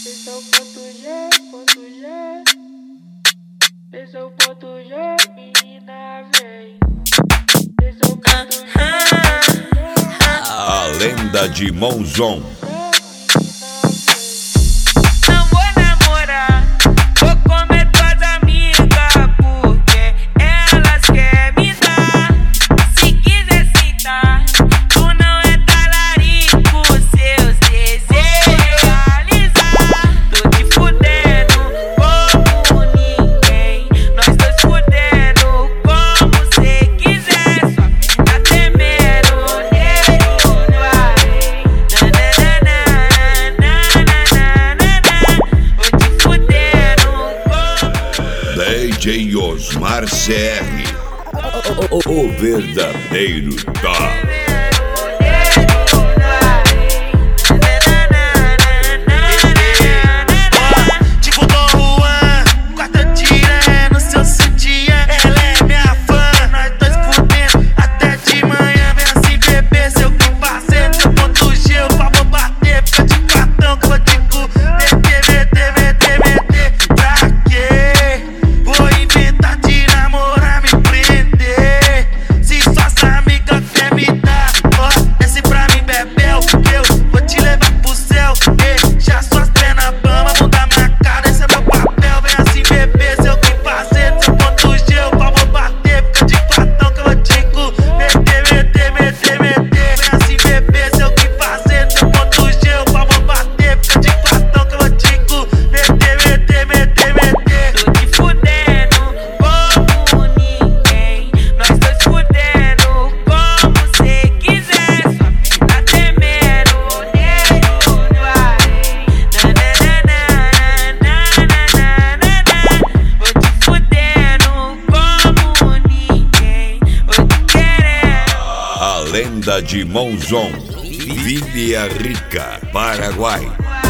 Esse é o ponto G, ponto G. Esse é o ponto G, menina vem. Esse é o ponto G. A lenda de Monzon. Não vou namorar, vou comer tuas amigas, porque elas querem me dar. Se quiser sentar, tu não é talarico, seus desejos realizar. Tô te fudendo como ninguém, nós dois fudendo como cê quiser. Sua perna tremendo, nego no arém. Vou te fudendo como DJ Osmar CR. O verdadeiro top. Tipo Dom Juan, quarta tira no seu sutiã. Ela é minha fã, nós dois fudendo até de manhã. Vem assim beber, seu que fazer, seu ponto G, eu vou bater. Fica de cartão que eu vou te meter. Pra quê? Vou inventar de namorar, me prender. Se suas amigas quer me dar, ó, desce pra mim, bebel. Eu vou te levar pro céu. Já suas pernas bamba, bunda marcada, esse é meu papel. Vem assim beber, seu que fazer, seu ponto G, eu vou bater. Fica de cartão que eu vou te meter. Vem assim beber, seu que fazer, seu ponto G, eu vou bater. Fica de cartão que eu vou te meter. tô te fudendo como ninguém, nós dois fudendo como cê quiser. Sua perna tremendo, nego no arém. Vou te fudendo como ninguém, vou te querendo. A lenda de Monzon. Vila Rica, Paraguai.